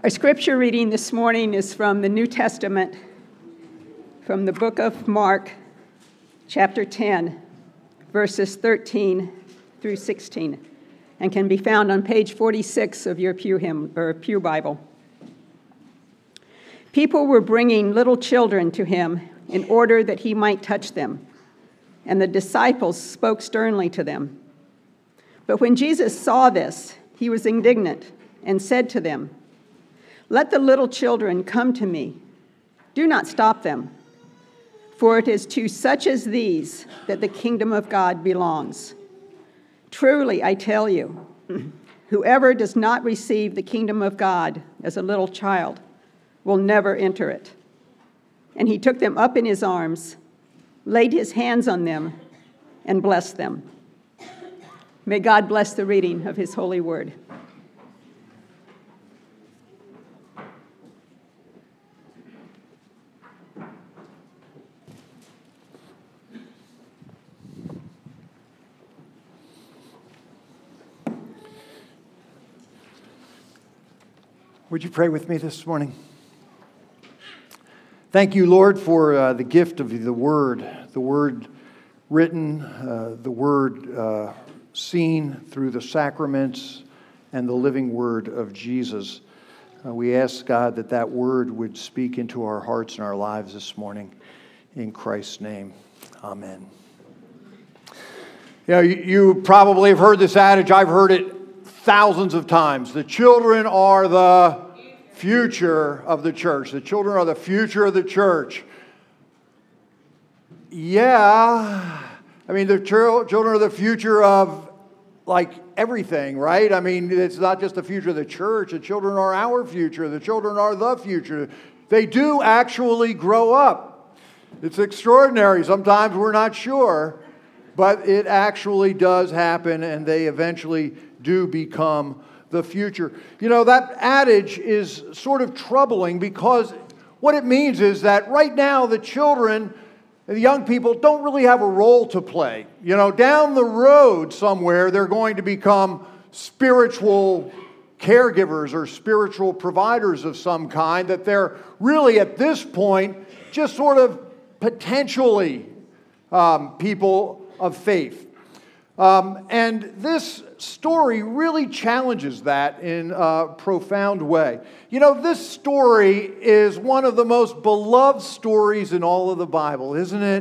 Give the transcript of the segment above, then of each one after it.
Our scripture reading this morning is from the New Testament, from the book of Mark, chapter 10, verses 13 through 16, and can be found on page 46 of your Pew Bible. People were bringing little children to him in order that he might touch them, and the disciples spoke sternly to them. But when Jesus saw this, he was indignant and said to them, "Let the little children come to me. Do not stop them, for it is to such as these that the kingdom of God belongs. Truly, I tell you, whoever does not receive the kingdom of God as a little child will never enter it." And he took them up in his arms, laid his hands on them, and blessed them. May God bless the reading of his holy word. Would you pray with me this morning? Thank you, Lord, for the gift of the Word written, the Word seen through the sacraments, and the living Word of Jesus. We ask, God, that Word would speak into our hearts and our lives this morning. In Christ's name, amen. You probably have heard this adage. I've heard it thousands of times. The children are the future of the church. The children are the future of the church. Yeah, I mean, the children are the future of, like, everything, right? I mean, it's not just the future of the church. The children are our future. The children are the future. They do actually grow up. It's extraordinary. Sometimes we're not sure, but it actually does happen, and they eventually do become the future. You know, that adage is sort of troubling because what it means is that right now the children, the young people, don't really have a role to play. You know, down the road somewhere they're going to become spiritual caregivers or spiritual providers of some kind, that they're really at this point just sort of potentially people of faith. And this story really challenges that in a profound way. You know, this story is one of the most beloved stories in all of the Bible, isn't it?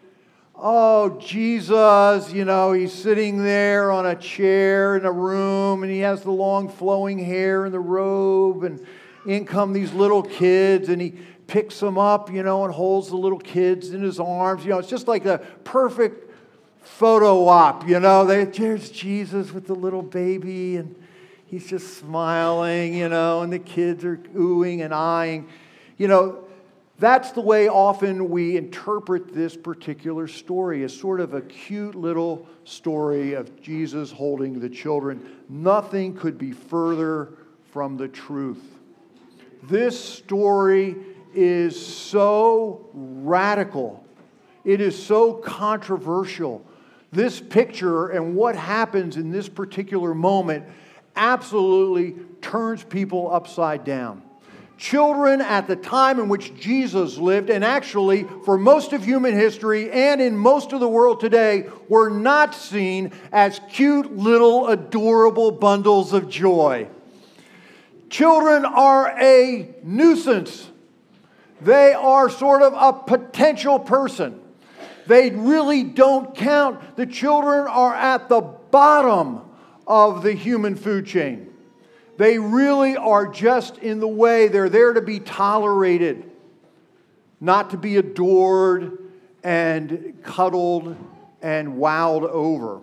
Oh, Jesus, you know, he's sitting there on a chair in a room, and he has the long flowing hair and the robe, and in come these little kids, and he picks them up, you know, and holds the little kids in his arms. You know, it's just like a perfect photo op, you know. There's Jesus with the little baby, and he's just smiling, you know, and the kids are oohing and eyeing. You know, that's the way often we interpret this particular story, as sort of a cute little story of Jesus holding the children. Nothing could be further from the truth. This story is so radical. It is so controversial. This picture and what happens in this particular moment absolutely turns people upside down. Children at the time in which Jesus lived, and actually for most of human history and in most of the world today, were not seen as cute little adorable bundles of joy. Children are a nuisance. They are sort of a potential person. They really don't count. The children are at the bottom of the human food chain. They really are just in the way. They're there to be tolerated, not to be adored and cuddled and wowed over.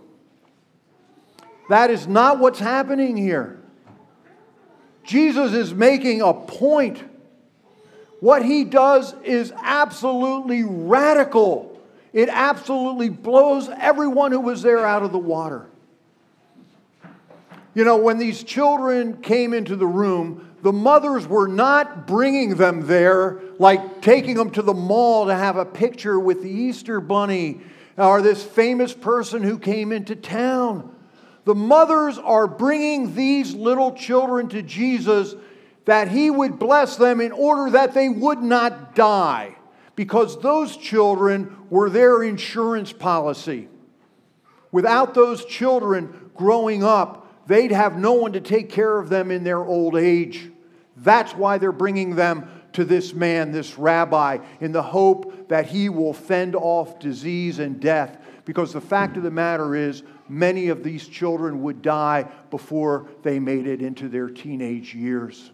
That is not what's happening here. Jesus is making a point. What he does is absolutely radical. It absolutely blows everyone who was there out of the water. You know, when these children came into the room, the mothers were not bringing them there, like taking them to the mall to have a picture with the Easter Bunny or this famous person who came into town. The mothers are bringing these little children to Jesus that He would bless them in order that they would not die, because those children were their insurance policy. Without those children growing up, they'd have no one to take care of them in their old age. That's why they're bringing them to this man, this rabbi, in the hope that he will fend off disease and death. Because the fact of the matter is, many of these children would die before they made it into their teenage years.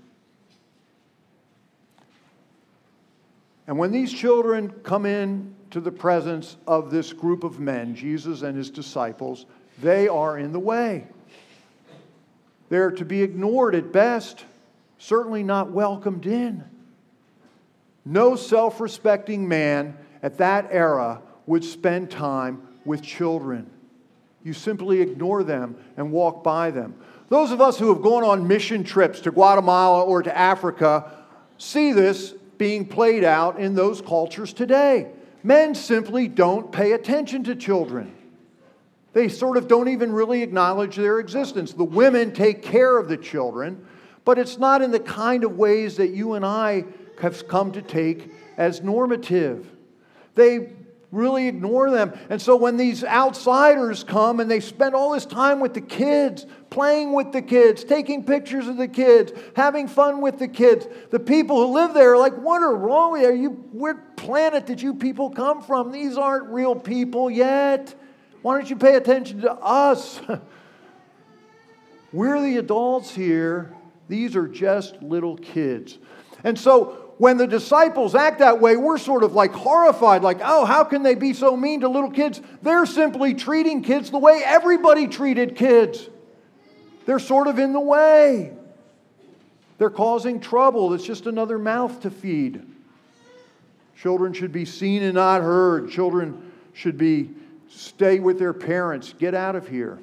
And when these children come in to the presence of this group of men, Jesus and His disciples, they are in the way. They're to be ignored at best, certainly not welcomed in. No self-respecting man at that era would spend time with children. You simply ignore them and walk by them. Those of us who have gone on mission trips to Guatemala or to Africa see this being played out in those cultures today. Men simply don't pay attention to children. They sort of don't even really acknowledge their existence. The women take care of the children, but it's not in the kind of ways that you and I have come to take as normative. They really ignore them. And so when these outsiders come and they spend all this time with the kids, playing with the kids, taking pictures of the kids, having fun with the kids, the people who live there are like, what are wrong with you? What planet did you people come from? These aren't real people yet. Why don't you pay attention to us? We're the adults here. These are just little kids. And so when the disciples act that way, we're sort of like horrified, like, oh, how can they be so mean to little kids? They're simply treating kids the way everybody treated kids. They're sort of in the way. They're causing trouble. It's just another mouth to feed. Children should be seen and not heard. Children should stay with their parents. Get out of here.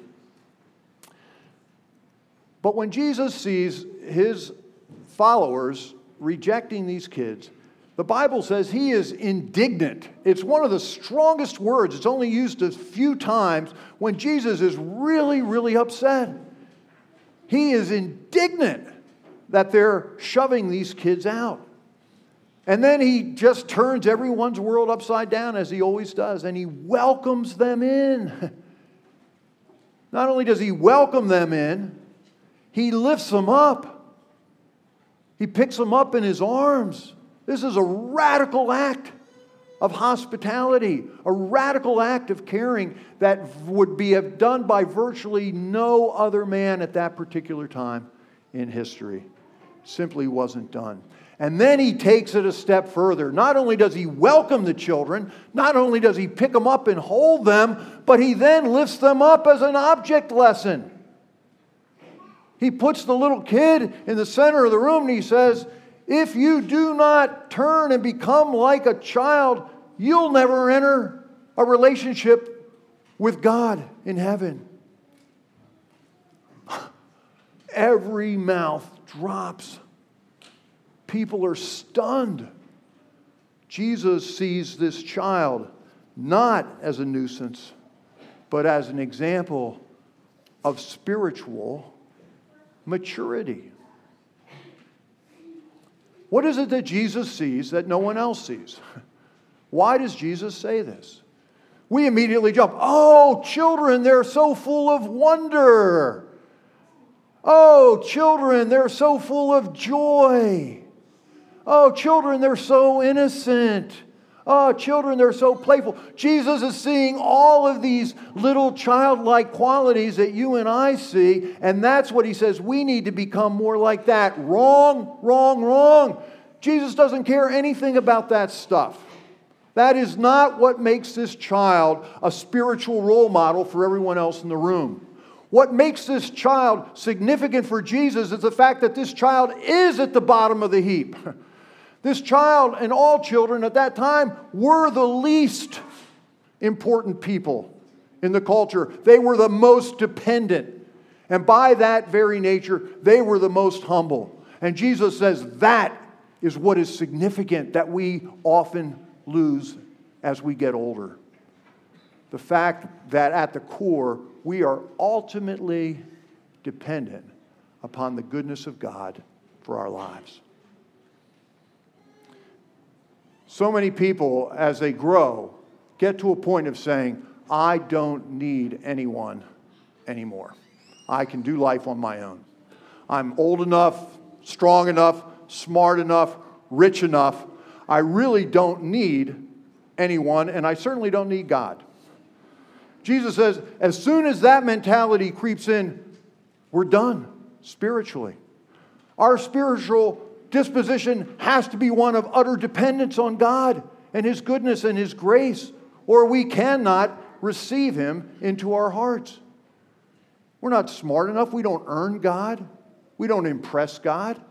But when Jesus sees His followers rejecting these kids, the Bible says He is indignant. It's one of the strongest words. It's only used a few times when Jesus is really, really upset. He is indignant that they're shoving these kids out. And then He just turns everyone's world upside down, as He always does, and He welcomes them in. Not only does He welcome them in, He lifts them up. He picks them up in His arms. This is a radical act of hospitality, a radical act of caring that would be done by virtually no other man at that particular time in history. Simply wasn't done. And then He takes it a step further. Not only does He welcome the children, not only does He pick them up and hold them, but He then lifts them up as an object lesson. He puts the little kid in the center of the room and He says, if you do not turn and become like a child, you'll never enter a relationship with God in heaven. Every mouth drops. People are stunned. Jesus sees this child not as a nuisance, but as an example of spiritual maturity. What is it that Jesus sees that no one else sees? Why does Jesus say this? We immediately jump, oh, children, they're so full of wonder. Oh, children, they're so full of joy. Oh, children, they're so innocent. Oh, children, they're so playful. Jesus is seeing all of these little childlike qualities that you and I see, and that's what He says, we need to become more like that. Wrong, wrong, wrong. Jesus doesn't care anything about that stuff. That is not what makes this child a spiritual role model for everyone else in the room. What makes this child significant for Jesus is the fact that this child is at the bottom of the heap. This child and all children at that time were the least important people in the culture. They were the most dependent. And by that very nature, they were the most humble. And Jesus says that is what is significant that we often lose as we get older. The fact that at the core, we are ultimately dependent upon the goodness of God for our lives. So many people, as they grow, get to a point of saying, I don't need anyone anymore. I can do life on my own. I'm old enough, strong enough, smart enough, rich enough. I really don't need anyone, and I certainly don't need God. Jesus says, as soon as that mentality creeps in, we're done spiritually. Our spiritual disposition has to be one of utter dependence on God and His goodness and His grace, or we cannot receive Him into our hearts. We're not smart enough. We don't earn God. We don't impress God.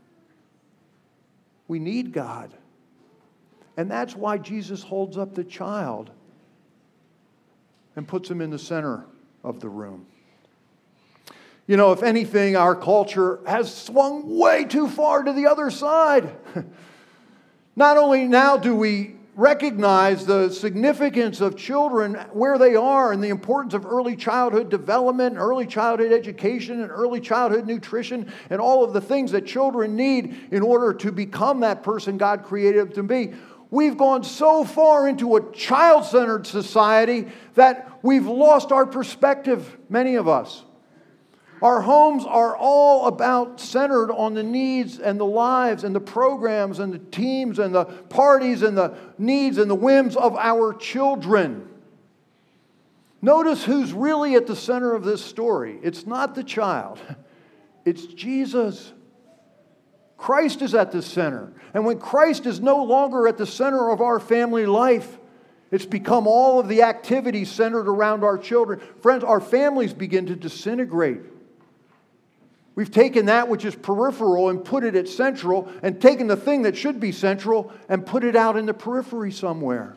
We need God. And that's why Jesus holds up the child and puts him in the center of the room. You know, if anything, our culture has swung way too far to the other side. Not only now do we recognize the significance of children, where they are, and the importance of early childhood development, early childhood education, and early childhood nutrition, and all of the things that children need in order to become that person God created them to be. We've gone so far into a child-centered society that we've lost our perspective, many of us. Our homes are all about centered on the needs and the lives and the programs and the teams and the parties and the needs and the whims of our children. Notice who's really at the center of this story. It's not the child. It's Jesus. Christ is at the center. And when Christ is no longer at the center of our family life, it's become all of the activities centered around our children. Friends, our families begin to disintegrate. We've taken that which is peripheral and put it at central, and taken the thing that should be central and put it out in the periphery somewhere.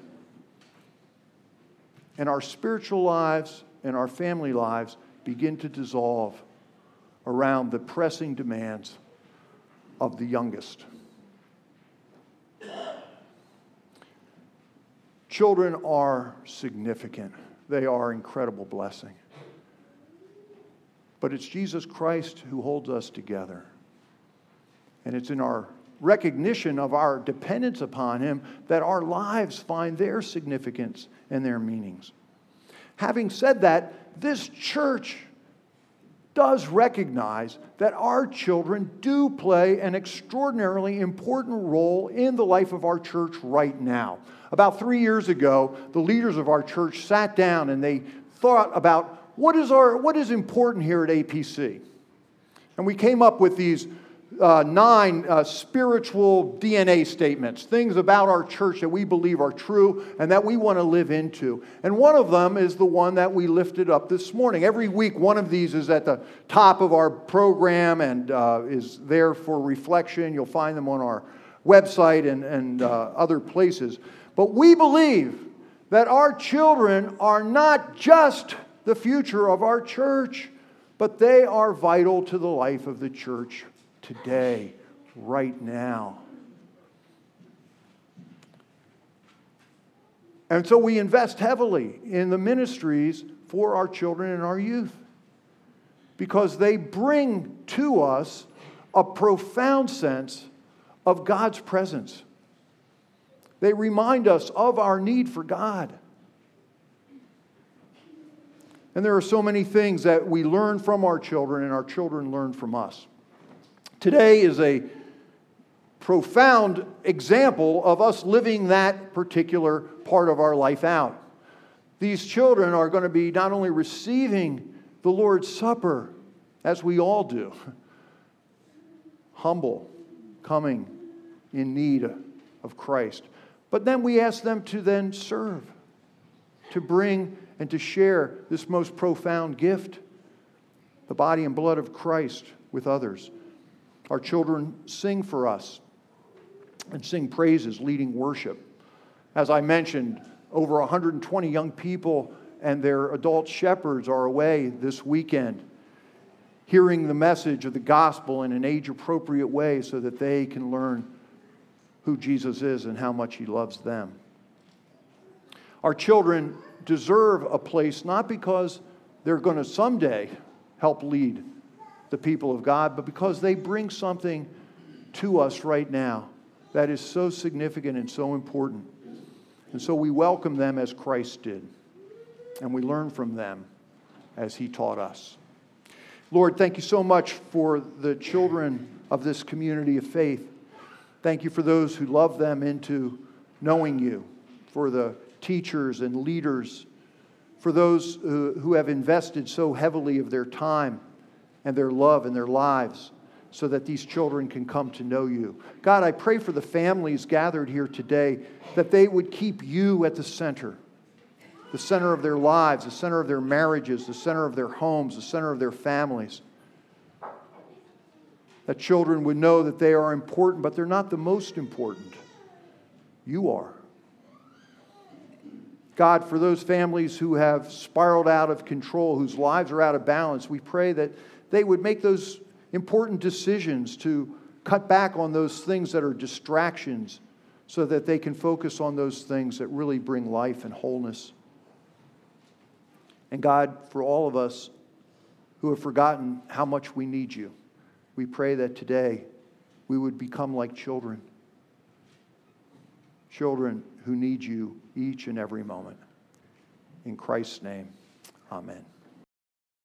And our spiritual lives and our family lives begin to dissolve around the pressing demands of the youngest. Children are significant. They are an incredible blessing. But it's Jesus Christ who holds us together. And it's in our recognition of our dependence upon Him that our lives find their significance and their meanings. Having said that, this church does recognize that our children do play an extraordinarily important role in the life of our church right now. About 3 years ago, the leaders of our church sat down and they thought about what is important here at APC. And we came up with these 9 spiritual DNA statements, things about our church that we believe are true and that we want to live into. And one of them is the one that we lifted up this morning. Every week, one of these is at the top of our program and is there for reflection. You'll find them on our website and other places. But we believe that our children are not just the future of our church, but they are vital to the life of the church today, right now. And so we invest heavily in the ministries for our children and our youth because they bring to us a profound sense of God's presence. They remind us of our need for God. And there are so many things that we learn from our children and our children learn from us. Today is a profound example of us living that particular part of our life out. These children are going to be not only receiving the Lord's Supper, as we all do, humble, coming in need of Christ, but then we ask them to then serve, to bring and to share this most profound gift, the body and blood of Christ, with others. Our children sing for us and sing praises, leading worship. As I mentioned, over 120 young people and their adult shepherds are away this weekend, hearing the message of the gospel in an age-appropriate way so that they can learn who Jesus is and how much He loves them. Our children deserve a place not because they're going to someday help lead the people of God, but because they bring something to us right now that is so significant and so important. And so we welcome them as Christ did. And we learn from them as He taught us. Lord, thank you so much for the children of this community of faith. Thank you for those who love them into knowing you, for the teachers and leaders, for those who have invested so heavily of their time and their love and their lives so that these children can come to know you. God, I pray for the families gathered here today that they would keep you at the center of their lives, the center of their marriages, the center of their homes, the center of their families. That children would know that they are important, but they're not the most important. You are. God, for those families who have spiraled out of control, whose lives are out of balance, we pray that they would make those important decisions to cut back on those things that are distractions so that they can focus on those things that really bring life and wholeness. And God, for all of us who have forgotten how much we need you, we pray that today we would become like children. Children who need you each and every moment. In Christ's name, amen.